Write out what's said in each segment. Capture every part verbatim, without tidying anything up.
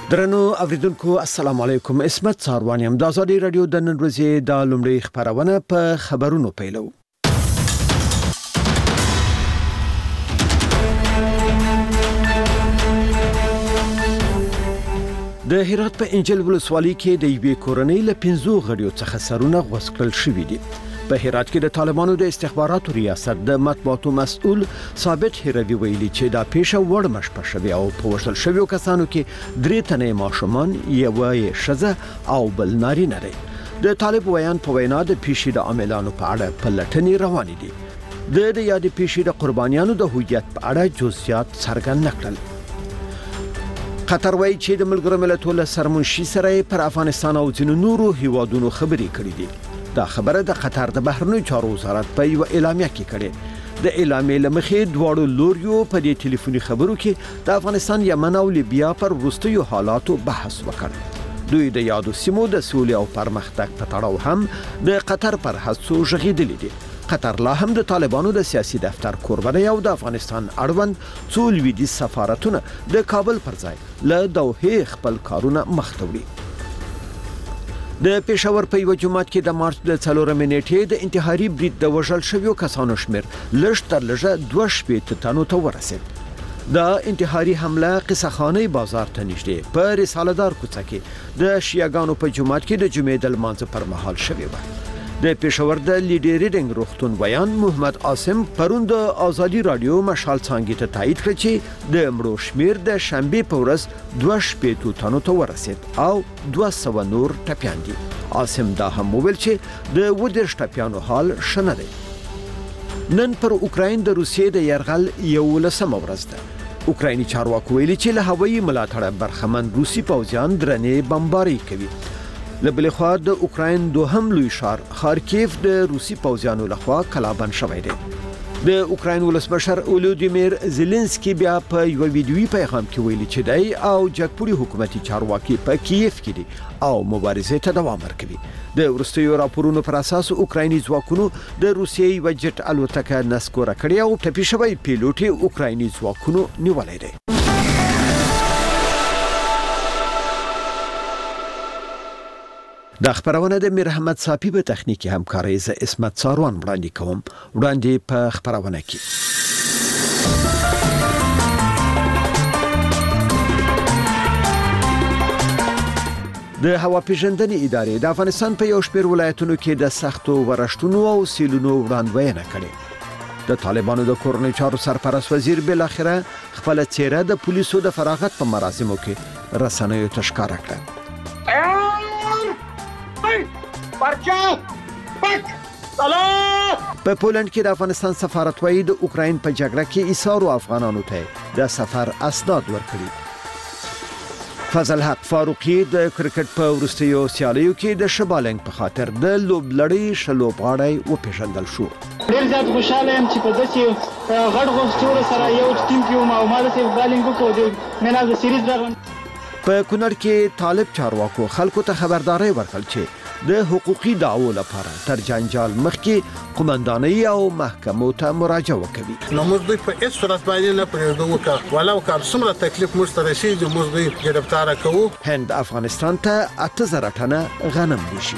درنو اوریدونکو السلام علیکم. اسمت څاروانیم. د آزادي رادیو د نن ورځې د لومړۍ خبرونه په خبرونو پیلو. د هرات په انجیل ولسوالۍ کې د یوې کورنۍ له پنځو غړیو څخه سرونه غوڅ کړل شوي دي. په هرات کې د طالبانو د استخباراتو ریاست د مطبوعاتو مسؤل ثابت هروي ویلي چې دا پیښه وړ مشپه شوې او په وژل شویو کسانو کې درې تنې ماشومان، یوه یې ښځه او بل نارینه دی. د طالب ویان په وینا د پیښې د عاملانو په اړه پلټنې روانې دي. د د یادې پیښې د قربانیانو د هویت په اړه جزئیات څرګند نه کړل. قطر وایي چې د ملګرو ملتونو له سرمنشي سره پر افغانستان او ځینو نورو هیوادونو خبرې کړې دي. دا خبره د قطر د بهرنیو چارو وزارت په یو اعلامیه کې کړې. د اعلامیې لمخې دواړو لوریو په دې ټلیفوني خبرو کې د افغانستان، یمن او لیبیا پر وروستیو حالاتو بحث وکړ. دوی د یادو سیمو د سولې او پرمختګ په تړاو هم د قطر پر هڅو ژغېدلي دي. قطر لا هم د طالبانو د سیاسي دفتر کوربه دی او د افغانستان اړوند څو لویدیځ سفارتونه د کابل پر ځای له دوحې خپل کارونه مخ ته وړي. د پېښور په یو جماعت کې د مارچ د څلورمې نیټې د انتحاري برید د وژل شویو کسانو شمېر لږ تر لږه دوه شپېته تنو ته ورسېد. دا انتحاري حمله قصه‌خانه بازار ته نږدې په رساله دار کوڅه کې د شیعاګانو په جماعت کې د جمعې د لمانځه پر مهال شوې وه. د پېښور د لیډي ریډینګ روغتون ویان محمد عاصم پرون د آزادي رادیو مشال څانګې ته تایید کړ چې د مړو شمېر د شنبې په ورځ دوه شپېته تنو ته ورسېد او دوه سوه نور ټپیان دي. عاصم دا هم وویل چې د اووه دېرش ټپیانو حال ښه نه دی. نن پر اوکراین د روسیې د یرغل یولسمه ورځ ده. اوکرایني چارواکو ویلي چې له هوایي ملاتړه برخمن روسي پوځیان درنې بمباري کوي. لبلې خوا د اوکراین دوهم لوی ښار خارکیف د روسي پوځیانو لخوا کلابند شوی دی. د اوکراین ولسمشر اولودیمیر زيلنسکي بیا په یو ویډیوي پیغام کې ویلي چې دی او جګپوړي حکومتي چارواکي په کیف کې دي او مبارزې ته دوام ورکوي. د وروستیو راپورونو پر اساس اوکرایني ځواکونو د روسیې یو جټ الوتکه نسکوره کړې او ټپي شوی پیلوټ اوکرایني ځواکونو نیولې دی. دا خبرونه د میر احمد صافي په تخنیکی همکارۍ ز اسمت څاروان وړاندې کوم. وړاندې په خبرونه کې د هوا پیژندنې ادارې د افغانستان په یو شمېر ولایتونو کې د سختو ورښتونو او سیلونو وړاندوینه کړې. د طالبانو د کورنۍ چارو سرپرست وزیر بالاخره خپل څیره د پولیسو د فراغت په مراسمو کې رسنیو ته ښکاره کړه. په پولند کې د افغانستان سفارت وایي د اوکراین په جګړه کې ایثارو افغانانو ته د سفر اسناد ورکړي. فضل حق فاروقي د کرکټ په وروستیو سیالیو کې د شبالنګ په خاطر د لوبلړۍ شلوبغاړی وپېژندل شو. ډېر زیات خوشاله یم چې په داسې غټ غوښتلو سره یو ټیم کې وم او ما داسې بالینګ وکړو د مین اف د سیریز راغلم. په کونړ کې طالب چارواکو خلکو ته خبرداري ورکړل چې د حقوقي دعوو لپاره تر جنجال مخکې قومندانۍ او محکمو ته مراجعه وکړي. نو موږ دوی په هیڅ صورت باندې نه پرېږدو وکړو ولو که څومره تکلیف موږ ته رسېږي موږ دوی ګرفتاره کوو. هند افغانستان ته اته زره ټنه غنم لیږي.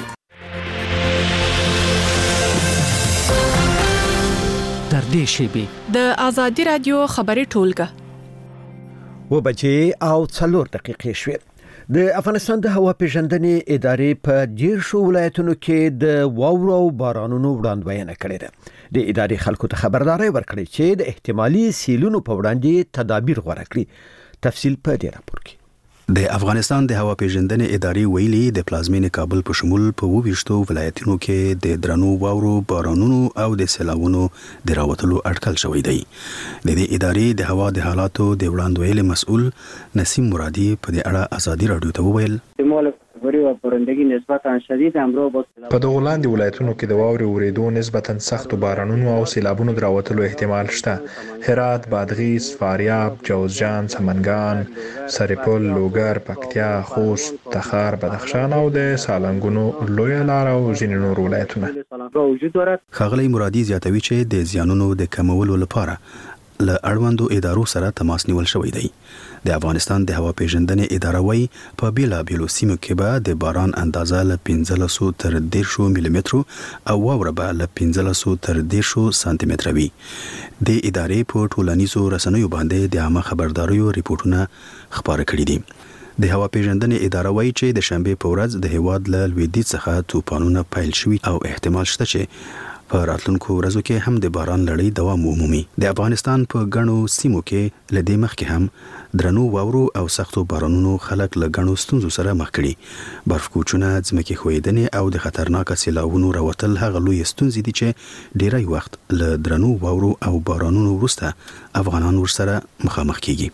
تر دې شیبې د آزادي رادیو خبري ټولګه و بجې او څلور دقیقې شوې. د افغانستان د هوا پیژندنې ادارې په ډیر شو ولایتونو کې د واورو او بارانونو وړاندوینه کړې ده. د ادارې خلکو ته خبرداري ورکړې چې د احتمالي سیلونو په وړاندې تدابیر غوره کړي. تفصیل په دې راپور کې. د افغانستان د هوا پیژندنې ادارې ویلي د پلازمینې کابل په شمول په وویشتو ولایتونو کې د درنو واورو، بارانونو او د سیلاوونو د راوتلو اټکل شوی دی. د دې ادارې د هوا د حالاتو د وړاندوینې مسؤل نسیم مرادي په دې اړه آزادي رادیو ته وویل: بري و پرندګي نسبتا شدید امرو په دغه لاندې ولایتونو کې د واورې ورېدو نسبتا سخت بارانونو او سیلابونو دراوتلو احتمال شته. هرات، بادغیس، فاریاب، جوزجان، سمنګان، سرپل، لوګر، پکتیا، خوست، تخار، بدخشان او د سالنګونو لوی لار او ځینې نور ولایتونه. ښاغلی مرادي زیاتوي چې د زیانونو د کمولو لپاره له اړوندو ادارو سره تماس نیول شوی دی. د افغانستان د هوا پیژندنې اداره وايي په بیلا بیلو سیمو کې به د باران اندازه له پنځلس تر دېرش ملي مترو او واوره به له پنځلس تر دېرش سانتي متره وي. د ادارې په ټولنیزو رسنیو باندې د عامه خبرداریو ریپورتونه خبره کړي دي. د هوا پیژندنې اداره وايي چې د شنبه په ورځ د هیواد له لویدیځ څخه طوفانونه پیل شوي او احتمال شته چې په راتلونکو ورځو کې هم د باران لړۍ دوام ومومي. د افغانستان په ګڼو سیمو کې له دې مخکې هم درنو واورو او سختو بارانونو خلک له ګڼو ستونزو سره مخ کړي. برف کوچونه، ځمکې ښویېدنې او د خطرناکه سیلاوونو راوتل هغه لوی ستونزې دي چې ډیری وخت له درنو واورو او بارانونو وروسته افغانان ورسره مخامخ کیږي.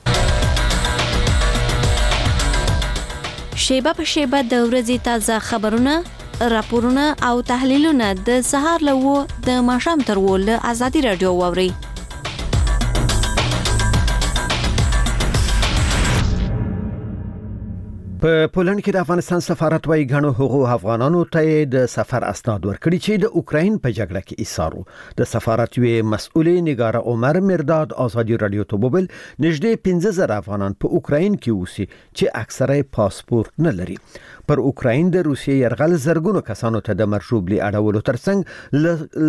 شیبه په شیبه د ورځې تازه خبرونه، راپورونه او تحلیلونه د سهار له و د ماښام تر و له ازادي رادیو واوري. په پولند کې د افغانستان سفارت وايي غنو حقوق افغانانو ته د سفر اسناد ورکړي چې د اوکراین په جګړه کې ایثارو. د سفارت وی مسؤل نگار عمر مرداد ازادي رادیو ته وویل نږدې پنځه زره افغانان په اوکراین کې اوسي چې اکثره پاسپورت نه لري. پر اوکراین د روسیې يرغل زرګونو کسانو ته د مرشوبلي اړولو ترڅنګ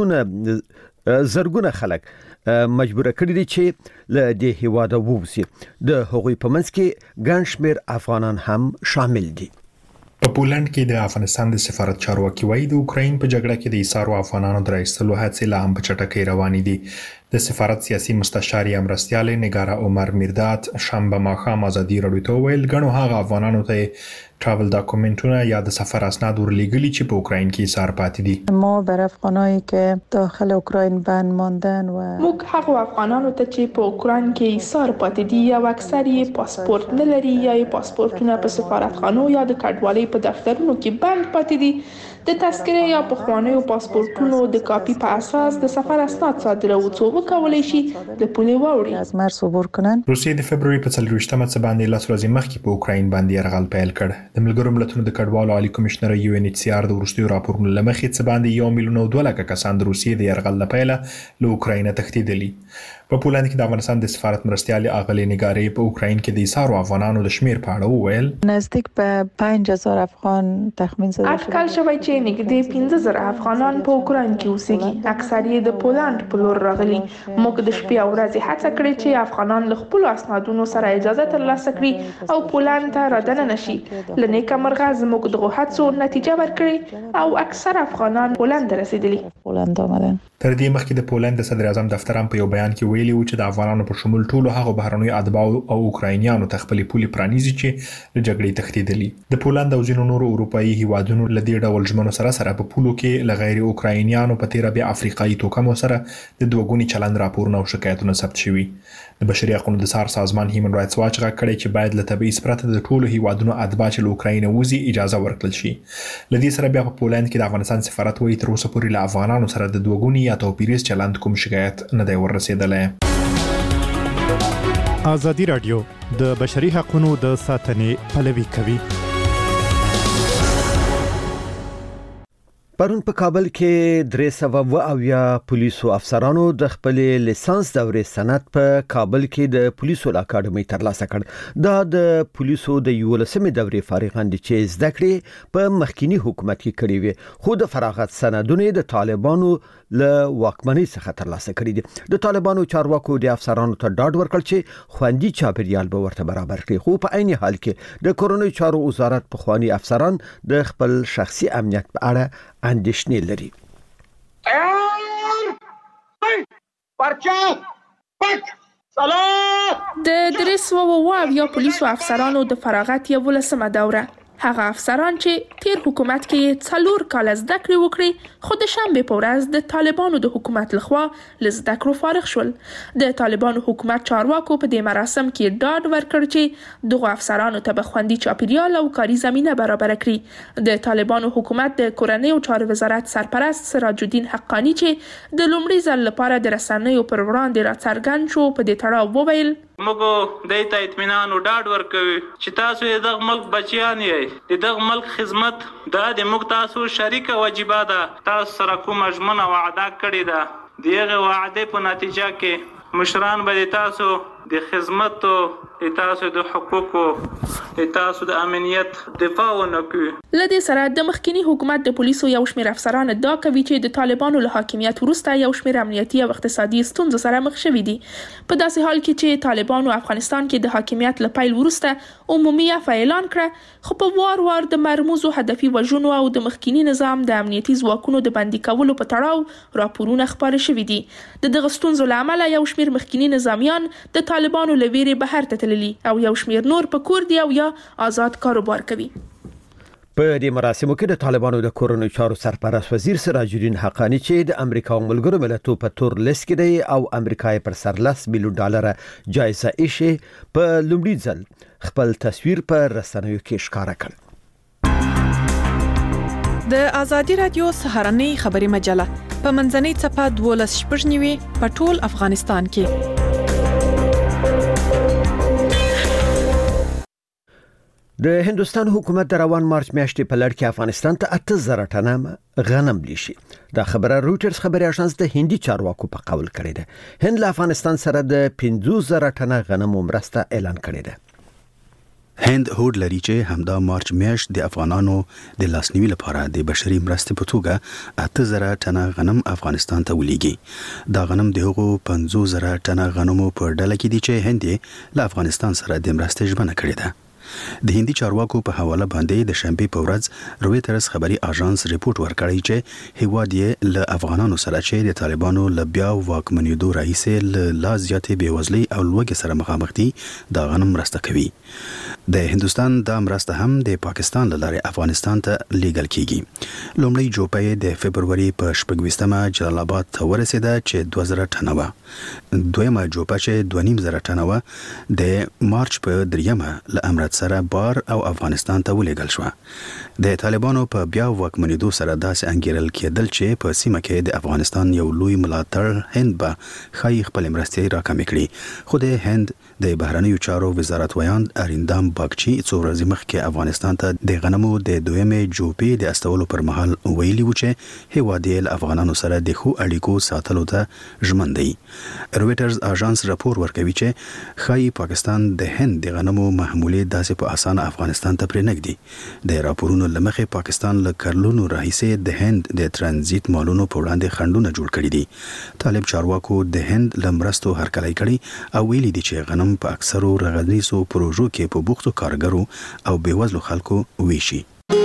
لسګونه زرګونه خلک مجبور کړی دي چې له دې هیواده ووځي. د هغوی په منځ کې ګڼ شمېر افغانان هم شامل دي. په پولند کې د افغانستان د سفارت چارواکي وايي د اوکراین په جګړه کې د ایثارو افغانانو د راایستلو هڅې لا هم په چټکۍ روانې دي. د سفارت سیاسي مستشار یا مرستیال نگار عمر مرداد شنبه ماښام ازادي رادیو ته ویل غنو هغه افغانانو ته ټراول ډاکومنټونه یا د سفر اسناد ورلېږلي چې په اوکراین کې ایثار پاتې دي. ما بر افغانایی که داخل اوکراین بند ماندن و موږ هغه افغانانو ته چې په اوکراین کې ایثار پاتې دي یا اکثر یې پاسپورت نه لري یا یې پاسپورتونه په سفارتخانو یا د کډوالۍ په دفترونو کې بند پاتې دي د تذکره یا پخوانیو پاسپورتونو د کاپي په اساس د سفر اسناد صادرو څو وکولای شي د پولې واوړي. از مرز عبور کنن. روسیې د فبرवरी په څلوېښتمه څه باندې لاس ورځې مخکې په اوکراین باندې یرغل پیل کړ. د ملګرو ملتونو د کډوالو عالی کمشنر یو ان ایچ سی آر د وروستیو راپورونو لمخې څه باندې یو میلیون او دوه لکه کسان د روسیې د یرغل لپاره له اوکراین تښتېدلي. په پولند کې د افغانستان د سفارت مرستیال اغلې نگارې په اوکراین کې د ایثارو افغانانو د شمیر په اړه وویل نزدیک په پنځه هزار افغان تخمین زده شوی. اټکل شوی چې نږدې پنځه زره افغانان په اوکراین کې اوسېږي، اکثر یې د پولند په لور راغلي. موږ د شپې او ورځې هڅه کړې چې افغانان له خپل اسنادونو سره اجازه ترلاسه کړي او پولند ته راډنه نشي. لنیکه مرغه زموږ دغه هڅو نتیجه ورکړي او اکثر افغانان پولند ته رسیدلي. پولند آمدن. تر دې مخکې د پولند د صدر اعظم دفتر هم په یو بیان کې ویلي و چې د افغانانو په شمول ټولو هغو بهرنیو اتباعو او اوکراینیانو ته خپلې پولې پرانیزي چې له جګړې تښتېدلي. د پولند او ځینو نورو اروپایي هیوادونو له دې ډول ژمنو سره سره په پولو کې له غیر اوکراینیانو په تیره بیا افریقایي توکمو سره د دوه ګوني چلند راپورونه او شکایتونه ثبت شوي. د بشري حقوقو د سار سازمان هیومن رائټس واچ غږ کړی چې باید له تبعیض پرته د ټولو هیوادونو اتباع چې له اوکراین وځي اجازه ورکړل شي. له دې سره بیا په پولند کې د افغانستان سفارت وايي تر اوسه پورې له افغانانو سره د دوه ګوني یا توپیریز چلند کوم شکایت نه دی ورسېدلی. ازادي رادیو د بشري حقوقو د ساتنې پلوي کوي. پرون په کابل کې درې سوه اویا پولیسو افسرانو د خپل لیسانس دورې سند په کابل کې د پولیسو اکاډمۍ ترلاسه کړ. دا د پولیسو د یولسمې دورې فارغان دي چې زده کړې په مخکینی حکومت کې کړې وي خو د فراغت سندونه د طالبانو له واکمنۍ څخه ترلاسه کړي دي. د طالبانو چارواکو د افسرانو ته ډاډ ورکړ چې خوندي چاپیریال به ورته برابر کړي خو په عین حال کې د کورونی چارو وزارت په خواني افسران د خپل شخصي امنیت په اړه اندېښنې لري. د درې سوه اویا پولیسو افسرانو د فراغت یولسمه دوره هغه افسران چې تیر حکومت کې څلور کال زده کړې وکړي خو د شنبه په ورځ د طالبانو د حکومت لخوا له زده کړو فارغ شول. د طالبانو حکومت چارواکو په دې مراسم کې ډاډ ورکړ چې دغه افسرانو ته به خوندي چاپیریال او کاري زمینه برابر کړي. د طالبانو حکومت د کورنیو چارو وزارت سرپرست سراج الدین حقانی چې د لومړي ځل لپاره د رسنیو پر وړاندې راڅرګند شو په دې تړاو وویل موږ د ته اطمینان او ډاډ ورکوي چې تاسو د ملک بچیان یې د ملک خدمت د د موږ تاسو شریک واجبہ ده. تاسو سره کوم ژمنه وعده کړې ده دغه وعده په نتیجه کې مشران به تاسو د خدمت تاسو د حقوقو تاسو د امنیت دفاع ونکړي. لدې سره د مخکنی حکومت د پولیسو یو شمېر افسران ادعا کوي چې د طالبانو له حاکمیت وروسته یو شمېر امنیتي او اقتصادي ستونزو سره مخ شوي دي. په داسې حال کې چې طالبانو افغانستان کې د حاکمیت له پیل وروسته عمومي عفو اعلان کړه، خو په وار وار د مرموزو هدفي وژنو او د مخکنی نظام د امنیتي ځواکونو د بندي کولو په تړاو راپورونه خپاره شوي دي. د دغه ستونزو له امله یو شمېر مخکنی نظامیان د طالبانو له ویرې بهر ته تللي او یو شمېر نور په کور دي او یا آزاد کاروبار کوي. په دې مراسمو کې د طالبانو د کورنیو چارو سرپرست وزیر سراج الدین حقانی چې د امریکا او ملګرو ملتونو په تور لیست کې دی او امریکا پر سر لس میلیون ډالر جایزه ایښې په لومړي ځل خپل تصویر په رسنیو کې ښکاره کړ. د ازادي رادیو سهارنۍ خبري مجله په منځنۍ صفحه دولس شپږ نیوي په ټول افغانستان کې. د هندستان حکومت د روان مارچ میاشتې په لړ کې افغانستان ته اته زره ټنه غنم لیشي. دا خبره رويټرز خبري اژانس د هندي چارواکو په قول کړې ده. هند له افغانستان سره د پنځه زره ټنه غنم مرسته اعلان کړې ده. هند هوډ لري چې همدا مارچ میاشت د افغانانو د لاسنیوي لپاره د بشري مرستې په توګه اته زره ټنه غنم افغانستان ته ولېږي. دا غنم د هغو پنځه زره ټنه غنمو په ډله کې دي چې هند له افغانستان سره د مرستې ژمنه کړې ده. د هندي چارواکو په حواله باندې د شنبه په ورځ رويټرز خبري اژانس ریپورت ورکړی چې هیواد یې له افغانانو سره چې د طالبانو له بیا واکمنېدو راهیسې له لا زیاتې بېوزلۍ او لوږې سره مخامخ دي دا غنم مرسته کوي. د هندستان دا مرسته هم د پاکستان له لارې افغانستان ته لیږل کیږي. لومړی جوپه د فبرवरी په شپږویشتمه جلال آباد ته ورسېده چې دوه زره ټنه وه. دویمه جوپه چې دوه نیم زره ټنه وه د مارچ په دریمه له امرت سره بار او افغانستان ته ولېږل شو. د طالبانو په بیا واکمنېدو سره داسې انګیرل کېدل چې په سیمه کې د افغانستان یو لوی ملاتړ هند به ښایي خپل مرستې راکمې کړي. خو د هند د بهرنیو چارو وزارت ویان اریندام باغچی څو ورځې مخکې افغانستان ته د غنمو د دویمې جوپې د استولو پر مهال ویلي و چې هیواد یې له افغانانو سره د ښو اړیکو ساتلو ته ژمن دی. رويټرز اژانس راپور ورکوي چې ښایي پاکستان د هند د غنمو محمولې داسې په اسانه افغانستان ته پرې نږدي. د راپورونو له مخې پاکستان له کرلونو راهیسې د هند د ترانزیت مالونو په وړاندې خنډونه جوړ کړي دي. طالب چارواکو د هند له مرستو هرکلی کړي او ویلي دي چې غنم په اکثرو رغنیزو پروژو کې په بوختو کارګرو او بیوزلو خلکو ویشي.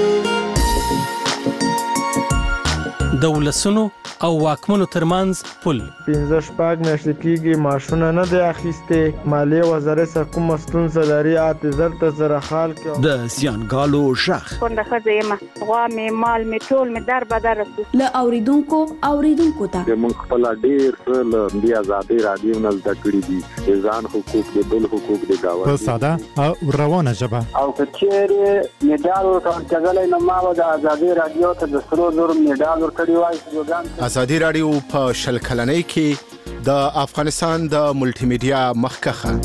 د ولسونو او واکمنو ترمنځ پل پنځه شپږ میاشتې کېږي ماشونه نه دی اخیستې. مالیې وزارت څخه کومه ستونزه لري اته زر ته زره خال کې د زیانګالو شخ کونډه ښځه یم، غوا مې مال مې ټول مې در بدر رسو له اوریدونکو اوریدونکو ته موږ خپل ډېر څه له دې ازادي رادیو نه زده کړي دي. د ځان حقوق د بل حقوق د گاونډي په ساده او روانه ژبه او کچېرې میډال ورکړل نو ما د ازادي رادیو ته د سرو زر میډال ورکړی وای. ازادي رادیو په شل کلنۍ کې د افغانستان د ملټي میډیا مخکخه.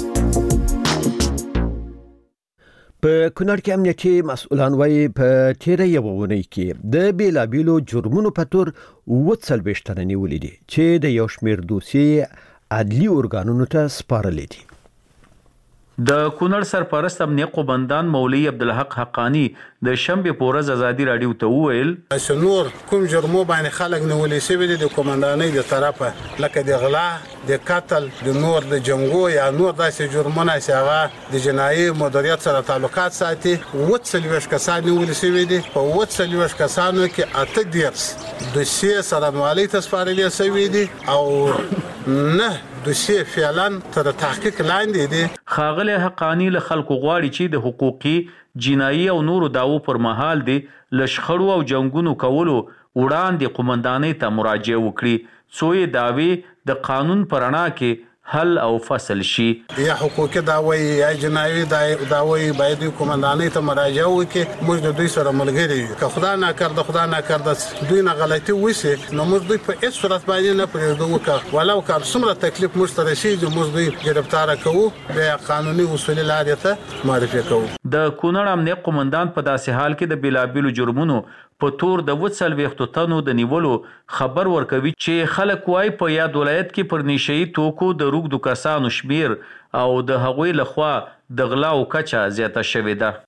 په کونړ کې امنیتي مسؤلان وايي په تیره یو ونې کې د بیلابیلو جرمونو په تور اووه څلوېښت تنه نیولي دي چې د یو شمېر دوسیې عدلي ارګانونو ته سپارلې دي. د کونړ سرپرست امنیت قومندان مولوي عبدالحق حقانی د شنبه په ورځ ازادي رادیو ته وویل چې نور کوم جرمو باندې خلک نیولې شوي دي د قومندانۍ د طرفه لکه د غلا، د قتل، د نور د جنګو یا نور داسې جرمونه چې هغه د جنایي مدیریت سره تعلقات ساتي. اووه څلوېښت کسان نیولې شوي دي. په اووه څلوېښت کسانو کې اته دېرش دوسیې څارنوالۍ ته سپارلې شوي دي او نه دوسیې فعلا تر تحقیق لاندې دي. ښاغلی حقانی له خلکو غواړي چې د حقوقي، جنایي او نورو دعوو پر مهال دي له شخړو او جنګونو کولو وړاندې قومندانۍ ته مراجعه وکړي څو یې دعوې د قانون په رڼا کې حل او فصل شي. یا حقوقي دعوی یا جنایي دعوی باید قومندانۍ ته مراجعه وکړي. موږ د دوی سره ملګري یو. که خدا ناکرده خدا ناکرده دوی نه غلطي وشي نو موږ دوی په هیڅ صورت باندې نه پرېږدو. وکړه ولو که څومره تکلیف موږ ته رسېږي موږ دوی ګرفتاره کوو، بیا قانوني اصولي لارې ته معرفي کوو. د کونړ امنیه قومندان په داسې حال کې د بیلابیلو جرمونو په تور د وڅل ویختو تنو د نیولو خبر ورکوي چې خلک وای په یاد ولایت کې پر نشئی توکو د روغدو کسانو شمیر او د هغوی لخوا د غلا او کچا زیاته شوې ده.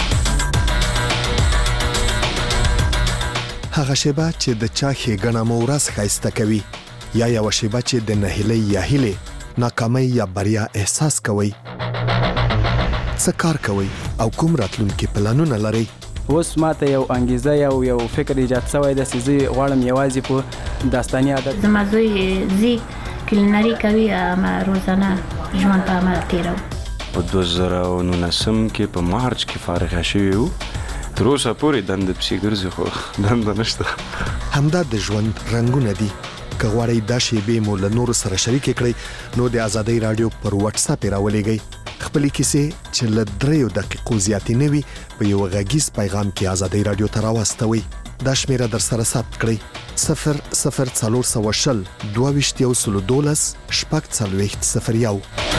هغه شیبه چې د چا ښېګڼه مو ورځ ښایسته کوي یا یوه شیبه چې د نهیلۍ یا هیلې ناکامۍ یا بریا احساس کوئ. څه کار کوئ او کوم راتلونکي پلانونه لرئ؟ اوس ماته یو انګیزه یو یو فکر ایجاد شوی دی چې زه غواړم یوازې په داستاني عادت زما زوی زی کلینري کوي اما روزانه ژوند په عمل تیرو. په دوه زره او نولسم کې په مارچ کې فارغه شوي وو. تر اوسه پورې دنده پسې ګرځي خو دنده نشته. همدا د ژوند رنګونه دي. که غواړئ دا شیبې مو له نورو سره شریکې کړئ نو د ازادۍ راډیو پر واتس اپ یې راولېږئ. خپلې کیسې چې له دریو دقیقو زیاتې نه وي په یو غږیز پیغام کې ازادۍ راډیو ته راواستوئ. دا شمیره در سره ثبت کړئ: صفر صفر څلور سوه شل دوه ویشت یو سلو دولس شپږ څلوېښت صفر یو.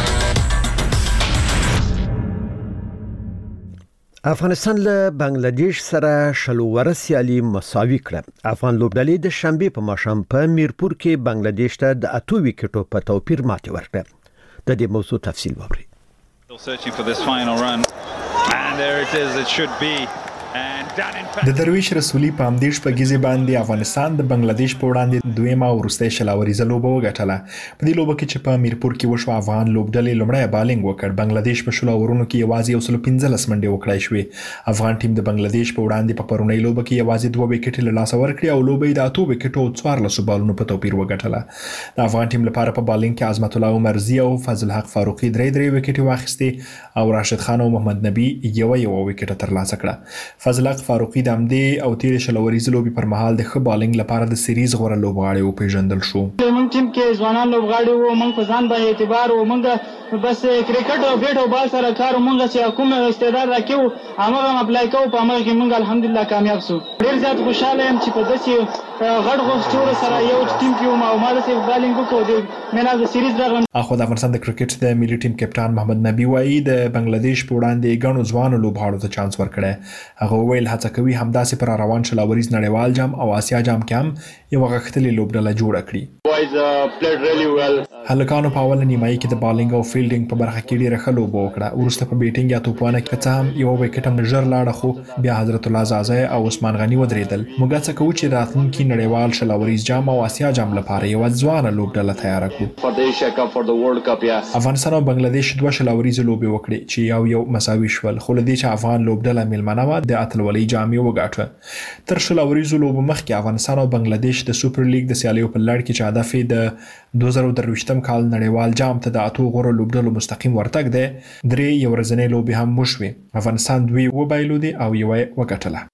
افغانستان له بنگلاديش سره شلو وره سیالي مساوي کړه. افغان لوبډلې د شنبې په ماښام په میرپور کې بنگلاديش ته د اتو وکټو په توپیر ماتې ورکړه. د دې موضوع تفصیل واورئ. Searching for this final run and there it is, it should be. د درویش رسولي په همدې شپږیزې باندې افغانستان د بنگلاديش په وړاندې دویمه او وروستۍ شلاوریزه لوبه وګټله. په دې لوبه کې چې په میرپور کې وشو افغان لوبډلې لومړی بالینګ وکړ. بنگلاديش په شلو اورونو کې یوازې یو سل پنځلس منډې وکړای شوې. افغان ټیم د بنگلاديش په وړاندې په پرونۍ لوبه کې یوازې دوه وکټې له لاسه ورکړې او لوبه یې د اتو وکټو او څوارلسو بالونو په توپیر وګټله. د افغان ټیم لپاره په بالینګ کې عظمت الله عمرزي او فضل حق فاروقي درې درې وکټې واخیستې او راشد خان او محمد نبی یو یو وکټه ترلاسه کړه. فضل حق فاروقي د همدې او تیرې شلوریزې لوبې پر مهال د ښه بالینګ لپاره د سیریز غوره لوبغاړی وپېژندل شو. موږ ټیم کې ځوانان لوبغاړي وو، موږ په ځان باندې اعتبار وو، موږ بس کرکټ او بیټ او بال سره کار موږ چې کوم استعداد راکېو هغه اپلای کوو په هغه کې موږ الحمدلله کامیاب شو. ډېر زیات خوشاله یم چې په داسې غټ غوښتور سره یو ټیم کې وم او ما داسې بالینګ وکړو د مینا د سیریز راغلم. اخو د افغانستان د کرکټ د ملي ټیم کپټان محمد نبی وایي د بنگلاديش په وړاندې ګڼو ځوانو لوبغاړو ته چانس ورکړی. هغه وویل هڅه کوي همداسې پر روان شلاوریز نړیوال جام او آسیا جام کې هم یو غښتلې لوبډله جوړه کړي. هلکانو په اوله نیمایي کې د بالینګ او فیلډینګ په برخه کې ډېره ښه لوبه وکړه. وروسته په بیټینګ یا توپوانه کې که څه هم یوه وکټ هم ژر لاړه خو بیا حضرت الله زازی او عثمان غني ودرېدل. موږ هڅه کوو چې راتلونکي نړیوال شلاوریز جام او آسیا جام لپاره یوه ځوانه لوبډله تیاره کړو. افغانستان او بنگلاديش دوه شلاوریزې لوبې وکړې چې یو یو مساوي شول، خو له دې چې افغان لوبډله میلمنه وه د اتلولۍ جام یې وګاټه. تر شلاوریزو لوبو مخکې افغانستان او بنگلاديش د سوپر لیګ د سیالیو په لړ کې چې هدف یې د دوه زره درویشتم کال نړیوال جام ته د اتو غوره لوبډلو مستقیم ورتګ دی. درې یو ورځنۍ لوبې هم وشوې. افغانستان دوی وبایلودې او یوه یې وګټله.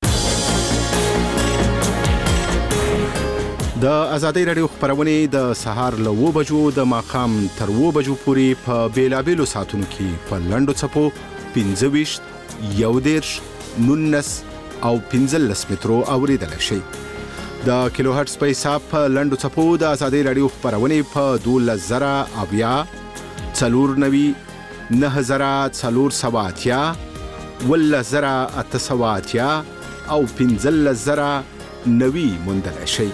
د ازادۍ راډیو خبرونه د سهار له اوه بجو د ماښام تر اوه بجو پورې په بیلابیلو ساعتونو کې په لنډو څپو پنځه ویشت یو دېرش نولس او پنځلس مترو اوریدلی شئ. د کیلو هرټز په حساب په لنډو څپو د ازادۍ راډیو خبرونه په دولس زره اویا څلور نوي نهه زره څلور سوه اتیا اوولس زره اته سوه اتیا او پنځلس زره نوي موندلی شئ.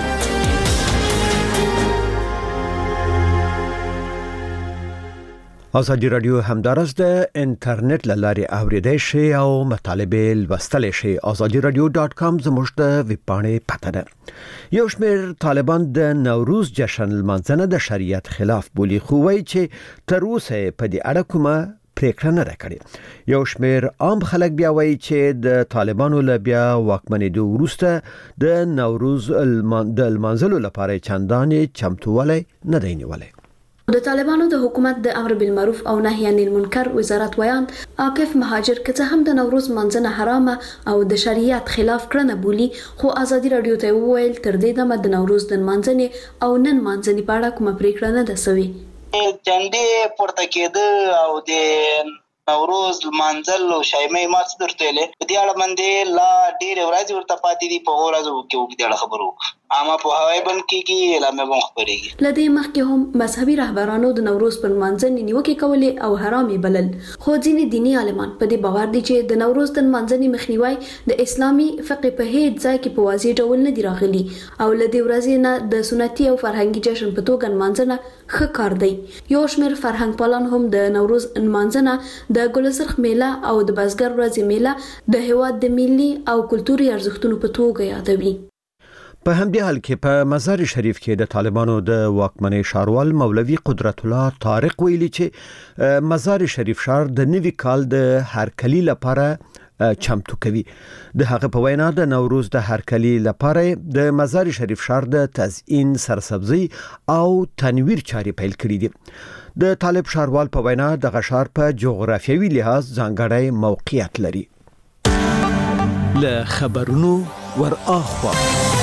ازادي رادیو همدارس د انټرنیټ لارې اوریدای شي او مطالبه لوستلی شي. ازادي رادیو ډاټ کام زموږ د ویب پاڼې پته ده. یو شمېر طالبان د نوروز جشن لمانځنه د شریعت خلاف بولي، خو وایي چې تر اوسه په دې اړه کومه پریکړه نه ده کړې. یو شمېر عام خلک بیا وایي چې د طالبانو له بیا واکمنېدو وروسته د نوروز د لمانځلو لپاره چندانې چمتووالی نه دی نیولی. د طالبانو د حکومت د امر بالمعروف او نهی عن المنکر وزارت ویان عاکف مهاجر که څه هم د نوروز منځنه حرامه او د شریعت خلاف کړنه بولي، خو ازادي رادیو ته وویل تر دې دمه د نوروز د منځنې او نن منځنې په اړه کومه پریکړه نه ده سوې. جنډې پورته کېده او د نوروز منځل او شایمه ما څه درته ویلې په دې اړه باندې لا ډېرې ورځې ورته پاتې دي. په ورځو کې وګړي خبرو عامه پوهاوی بم کیږي اعلان بم خبرېږي. لدې مخکې هم مذهبي رهبرانو د نوروز پر منځنۍ نیوکې کولې او حرامي بلل، خو ځینې دینی عالمان په دې باور دي چې د نوروز د منځنۍ مخنیوي د اسلامي فقه په هیڅ ځای کې په واضح ډول نه دی راغلي او لدې ورځې نه د سنتي او فرهنګي جشن په توګه منځنه ښه کار دی. یو شمېر فرهنګ پالان هم د نوروز منځنه د ګلسرخ میله او د بزګر ورځې میله د هیواد د ملي او کلتوري ارزښتونو په توګه یادوي. په همدې حال کې په مزار شریف کې د طالبانو د واکمنۍ ښاروال مولوي قدرت الله طارق ویلي چې مزار شریف ښار د نوي کال د هرکلي لپاره چمتو کوي. د هغه په وینا د نوروز د هرکلي لپاره د مزار شریف ښار د تزیین، سرسبزي او تنویر چارې پیل کړې دي. د طالب ښاروال په وینا د غشار په جغرافیوي لحاظ ځانګړی موقعیت لري. له خبرونو ور اخوا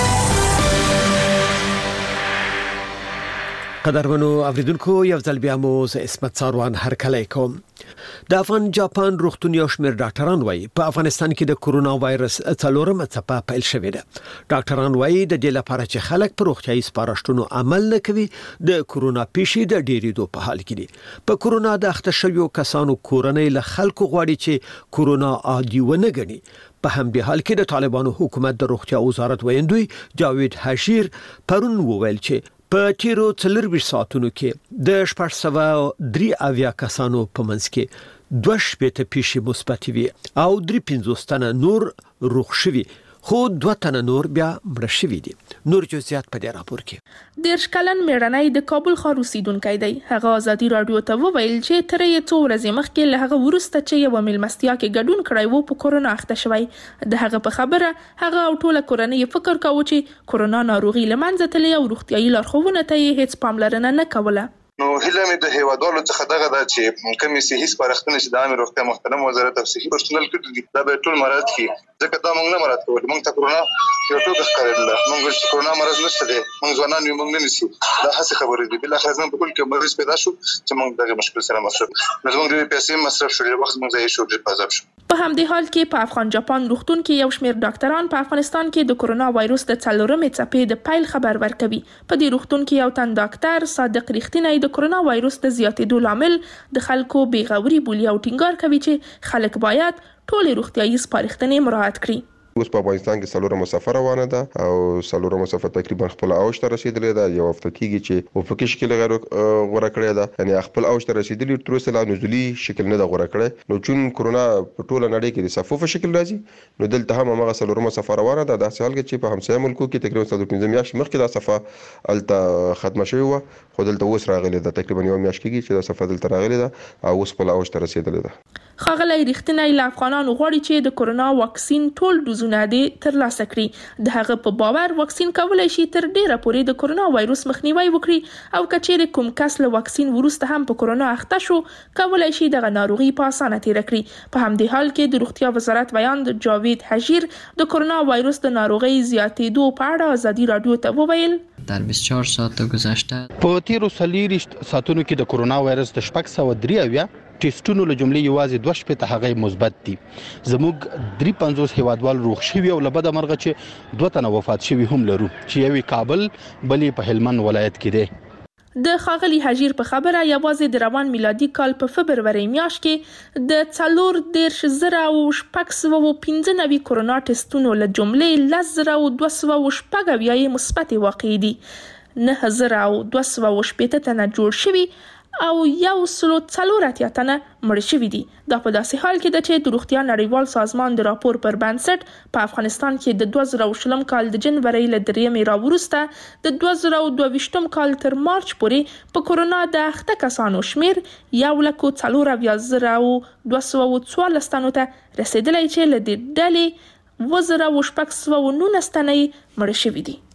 قدرمنو اوریدونکو یو ځل بیا مو زه اسمت ساروان هرکلی کوم. د افغان جاپان روغتون یو شمېر ډاکټران وایي په افغانستان کې د کورونا وایرس څلورمه څپه پیل شوې ده. ډاکټران وایي د دې لپاره چې خلک په روغتیايي سپارښتنو عمل نه کوي د کورونا پیښې د ډېرېدو په حال کې دي. په کورونا د اخته شویو کسانو کورنۍ له خلکو غواړي چې کورونا عادي ونه ګڼي. په همدې حال کې د طالبانو حکومت د روغتیا وزارت ویندوی جاوید حشیر پرون وویل چې په تیرو څلرویشت ساعتونو کې د شپږ سوه درې اویا کسانو په منځ کې دوه شپېته پیښې مثبت وي او درې پنځوس تنه نور روغ شوي، خو دوه تنه نور بیا مړه شوي دي. نور جزئیات په دې راپور کې. دیرش کلن میړنی د کابل ښار اوسیدونکی دی. هغه ازادي راډیو ته وویل چې تر یې څو ورځې مخکې له هغه وروسته چې یوه میلمستیا کې ګډون کړی و په کورونا اخته شوی. د هغه په خبره هغه او ټوله کورنۍ فکر کاوه چې کورونا ناروغي له منځه تللې او روغتیايي لارښوونو ته یې هیڅ پاملرنه نه کوله. نو هیله مې د هیوادوالو څخه دغه ده چې کومې صحي سپارښتنې چې د عامې روغتیا محترم وزارت او صحي پرسونل کړي دي دا به ټول مراعات کړي، ځکه دا موږ نه مراعات کوو. موږ ته کورونا یو ټوکه ښکارېدله، موږ ویل چې کورونا مرض نشته دی، موږ ځوانان یو، موږ نه نیسو. دا هسې خبرې دي. بالاخره زموږ په کور کې مریض پیدا شو چې موږ دغه مشکل سره مصروف نو زموږ ډېرې پیسې مصرف شو، ډېر وخت موږ ضایع شو، ډېر په عذاب شو. په همدې حال کې په افغان جاپان روغتون کې یو شمېر ډاکټران په افغانستان کې د کورونا وایرس د څلورمې څپې د پیل خبر ورکوي. په دې روغتون کې یو تن ډاکټر صادق ریښتینی د کورونا وایرس د زیاتېدو لامل د خلکو بېغوري بولي او ټینګار کوي چې خلک باید ټولې روغتیايي سپارښتنې مراعات کړي. اوس په افغانستان کې څلورمه سفر روانه ده او څلورمه سفر تقریبا خپل اوج ته رسیدلې ده. یو هفته کېږي چې افقي شکل غیر غوره کړی ده، یعنی خپل اوج ته رسیدلی، تر اوسه لا نزولي شکل نه ده غوره کړی. نو چون کورونا په ټوله نړۍ کې د صفوف شکل راځي، نو دلته هم هغه څلورمه سفر روانه ده. داسې حال کې چې په همسایه ملکو کې تقریبا څلور پنځه میاشتې مخکې دا صفه هلته ختمه شوې وه، خو دلته اوس راغلې ده. تقریبا یو میاشت کېږي چې دا صفه دلته راغلې ده او اوس خپل اوج ته رسیدلې ده. ښاغلی ریښتینی له افغانانو غواړي چې د کورونا واکسین ټول ډوزونه دې ترلاسه کړي. د هغه په باور واکسین کولی شي تر ډیره پورې د کورونا وایرس مخنیوی وکړي او که چیرې کوم کس له واکسین وروسته هم په کورونا اخته شو کولی شي دغه ناروغي په اسانه تیره کړي. په همدې حال کې د روغتیا وزارت ویاند جاوید حشیر د کورونا وایرس د ناروغۍ زیاتېدو په اړه ازادي راډیو ته وویل در بیست و چهار ساعت گذشته په تیرو څلوېښت ساعتونو کې د کورونا وایرس د شپږ سوه درې اویا ټیسټونو له جملې یوازې دوه شپېته هغه مثبت دي. زموږ درې پنځوس هیوادوال روغ شوي او له بده مرغه چې دوه تنه وفات شوي هم لرو چې یو کابل بلې په هلمند ولایت کې دی. د ښاغلي حجیر په خبره یوازې د روان میلادي کال په فبرورۍ میاشت کې د څلور دېرش زره او شپږ سوه پنځه نوي کورونا ټیسټونو له جملې لس زره او دوه سوه شپږ اویا یې مثبتې واقع دي، نهه زره او دوه سوه شپېته تنه جوړ شوي او یو سلو څلور اتیا تنه مړه شوي دي. دا په داسې حال کې ده چې د روغتیا نړیوال سازمان د راپور پر بنسټ په افغانستان کې د دوه زره شلم کال د جنورۍ له درېیمې راوروسته د دوه زره دوه ویشتم کال تر مارچ پورې په کورونا د اخته کسانو شمیر یو لک څلور اویا زره او دوه سوه څوارلس تنو ته رسېدلی چې له دې ډلې اووه زره او شپږ سوه نولس تنه یې مړه شوي دي.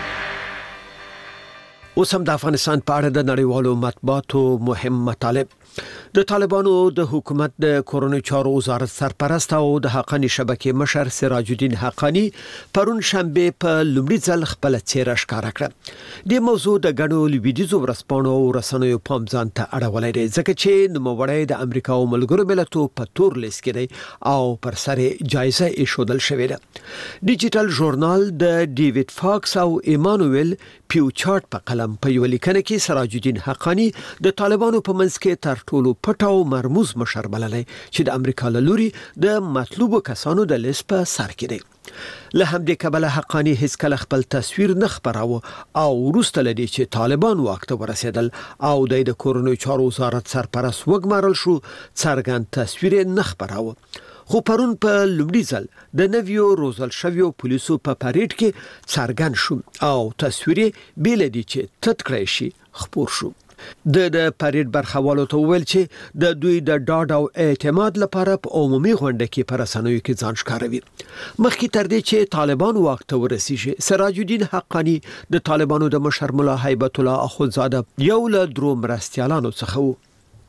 اوس هم د افغانستان په اړه د نړیوالو مطبوعاتو مهم مطالب. د طالبانو د حکومت د کورونو چارو وزارت سرپرست او د حقانی شبکې مشر سراج الدین حقانی پرون شنبه په لومړي ځل خپل څیره ښکارا کړه. د موضوع د غړو لویدیزو ورسپانو او رسنیو پام ځان ته اړولای دی ځکه چې نوموړی د امریکا او ملګرو ملتونو په تور لیست کې دی او پر سر جایزه ایښودل شوې ده. ډیجیټل ژورنال د ډیوډ فاکس او ایمانوئل پیوچارت په قلم په یو لیکنه کې سراج الدین حقانی د طالبانو په منځ کې تر ټولو پټاو مرموز مشر بللی چې د امریکا له لوري د مطلوبو کسانو د لیست په سر کې دی. له همدې کبله حقانی هیڅ کله خپل تصویر نه خپراوه او وروسته لدی چې طالبان واک ته ورسېدل او د کورونو چارو وزارت سرپرست وګمارل شو څرګند تصویر نه خپراوه. خو پرون په لومړي ځل د نویو روزل شویو پولیسو په پریډ کې څرګند شو او تصویر بیل دي چې تدکړی شي خبر شو. د د پریډ برخوالو ته ویل چې د دوی د ډاډ او اعتماد لپاره په عمومي غونډه کې پر رسنیو کې ځان ښکاروي. مخکې تر دې چې طالبان واک ته ورسیږي سراج الدین حقانی د طالبانو د مشر ملا هیبت الله اخوندزاده یو له درو مرستیالانو څخه و.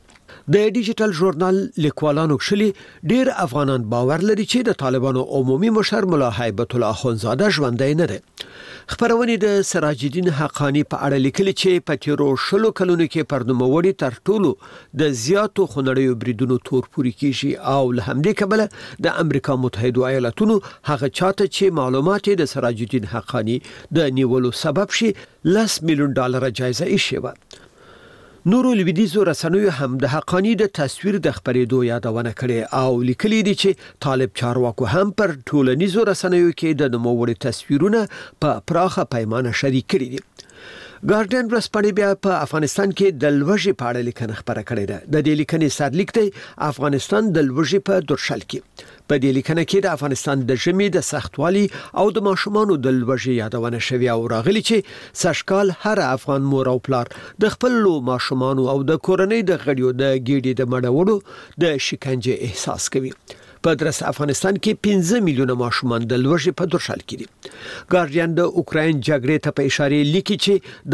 د ډیجیټل ژورنال لیکوالانو شلی ډیر افغانان باور لري چې د طالبانو عمومي مشر ملا هیبت الله اخوندزاده ژوندی نه دی. خبرونه د سراج الدین حقانی په اړه لیکلي چې په تیرو شلو کلونو کې پر نوموړي تر ټولو د زیاتو خنړیو بریدونو تور پوري کیږي او له همدې کبله د امریکا متحده ایالاتونو هغه چاته چې معلومات د سراج الدین حقانی د نیولو سبب شي لس میلیون ډالر جایزه ایښې و. نورو لویدیزو رسنیو هم د حقانی د تصویر د خبرېدو یادونه کړې او لیکلي دي چې طالب چارواکو هم پر ټولنیزو رسنیو کې د نوموړي تصویرونه په پراخه پیمانه شریک کړي دي. ګارډین ورسپانې بیا په افغانستان کې د لوږې په اړه لیکنه خبره کړې ده. د دې لیکنې سرلیک دی افغانستان د لوږې په درشل کې. په دې لیکنه کې د افغانستان د ژمي د سختوالي او د ماشومانو د لوږې یادونه شوې او راغلي چې سږکال هر افغان مور او پلار د خپل ماشومانو او د کورنۍ د غړیو د ګیډې د مړولو د شکنجه احساس کوي. په درس افغانستان کې پنځه میلیونه ماشومان د لوږې په درشل کې دي. ګارډین د اوکراین جګړې ته په اشاره لیکي چې